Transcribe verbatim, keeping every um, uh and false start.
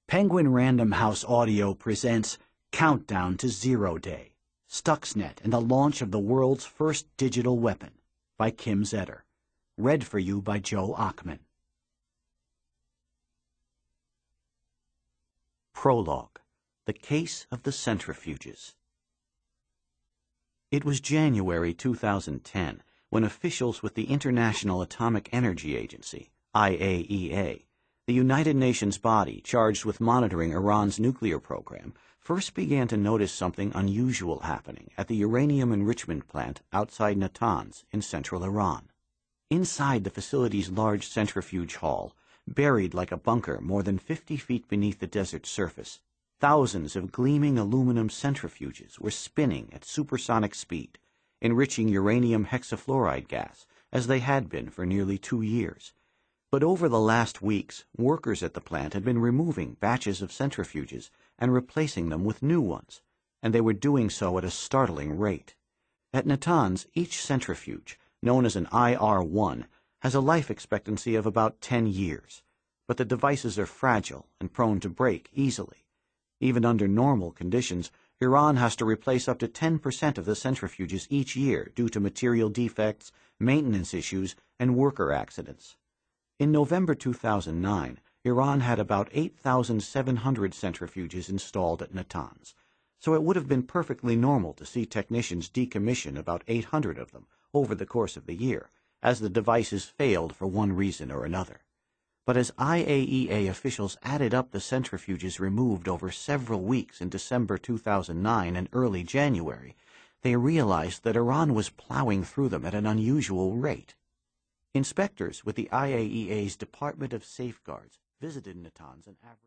Penguin Random House Audio presents Countdown to Zero Day, Stuxnet and the Launch of the World's First Digital Weapon by Kim Zetter. Read for you by Joe Achman. Prologue: The Case of the Centrifuges. It was January two thousand ten when officials with the International Atomic Energy Agency, I A E A, the United Nations body charged with monitoring Iran's nuclear program, first began to notice something unusual happening at the uranium enrichment plant outside Natanz in central Iran. Inside the facility's large centrifuge hall, buried like a bunker more than fifty feet beneath the desert surface, thousands of gleaming aluminum centrifuges were spinning at supersonic speed, enriching uranium hexafluoride gas as they had been for nearly two years. But over the last weeks, workers at the plant had been removing batches of centrifuges and replacing them with new ones, and they were doing so at a startling rate. At Natanz, each centrifuge, known as an I R one, has a life expectancy of about ten years, but the devices are fragile and prone to break easily. Even under normal conditions, Iran has to replace up to ten percent of the centrifuges each year due to material defects, maintenance issues, and worker accidents. In November two thousand nine, Iran had about eight thousand seven hundred centrifuges installed at Natanz, so it would have been perfectly normal to see technicians decommission about eight hundred of them over the course of the year, as the devices failed for one reason or another. But as I A E A officials added up the centrifuges removed over several weeks in December two thousand nine and early January, they realized that Iran was plowing through them at an unusual rate. Inspectors with the I A E A's Department of Safeguards visited Natanz and averaged